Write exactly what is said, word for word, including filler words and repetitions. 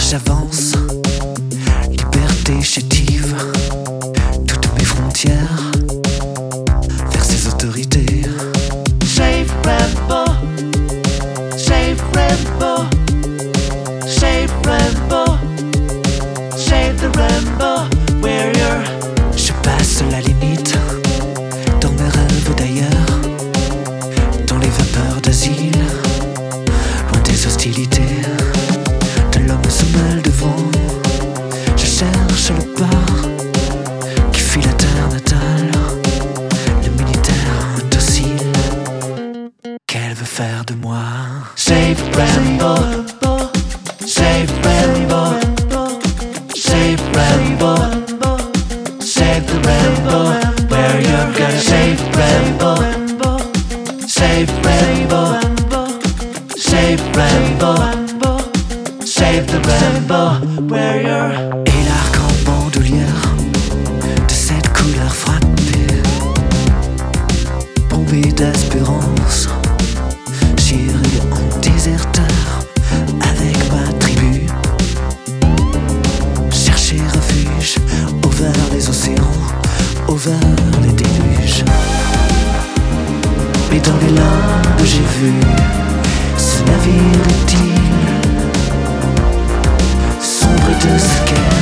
j'avance, liberté chétive, toutes mes frontières vers ces autorités. Shave Rainbow, Shave Rainbow, Shave Rainbow, Shave the Rainbow, warrior. Je passe la limite dans mes rêves d'ailleurs, dans les vapeurs d'asile, loin des hostilités de l'homme semelle de vent. Je cherche le pas qui fuit la terre natale, le militaire docile qu'elle veut faire de moi. Shave Rainbow, Shave Rainbow, Shave Rainbow, Shave the Rainbow, where you're gonna shave Rainbow, Shave Rainbow, Shave Rainbow, Shave the Rainbow, where you're. Et l'arc en bandoulière de cette couleur frappée, bombée d'espérance, j'irai en déserteur avec ma tribu, chercher refuge au vers des océans, au vers les déluges. Mais dans les limbes j'ai vu ce navire utile, sombre de ce qu'est